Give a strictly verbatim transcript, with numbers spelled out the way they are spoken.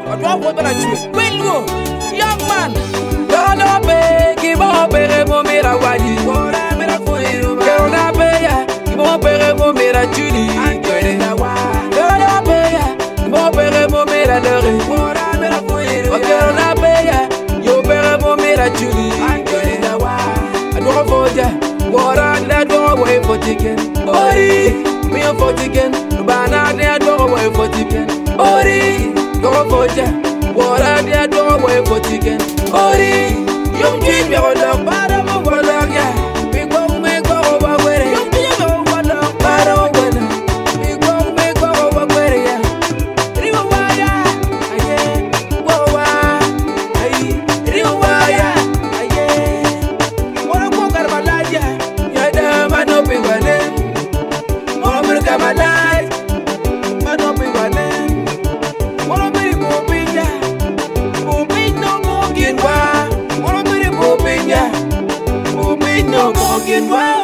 What what I do? Will you, young man? Don't obey, give up, mo mera wadi. Don't obey, give up, mo mera chuli. Don't obey, give up, mo mera lori. Don't obey, you better mo mera chuli. I don't forget, what I let go away for chicken. Ori, me for chicken. Banana, I don't away for chicken. Ori, go for jam. What I did, go away for chicken. Ori, you keep your dog, but I'm a dog, yeah. We go make over where you go, but I'm winner. We go make over where you are. Riwaya, aye, Wawa, aye, Riwaya, aye. What a walk out of my life, yeah. You're the man of big one, eh? Oh, look at my life. Man of big one, eh? What a big movie, yeah. No more